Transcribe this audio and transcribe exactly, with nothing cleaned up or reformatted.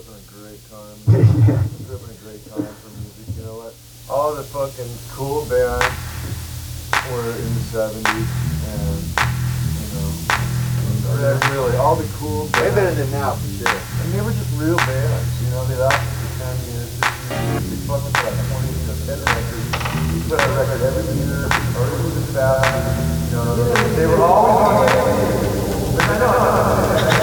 having a great time. Yeah. I was having a great time for music, you know what? All the fucking cool bands were in the seventies, and, you know, and really, all the cool bands. Way better than now, for sure. And they were just real bands, you know, they lasted for ten years, fifteen years, they fucking put out twenty, you know, ten records. They put out a record every year, or it was fast, you know, they were always on.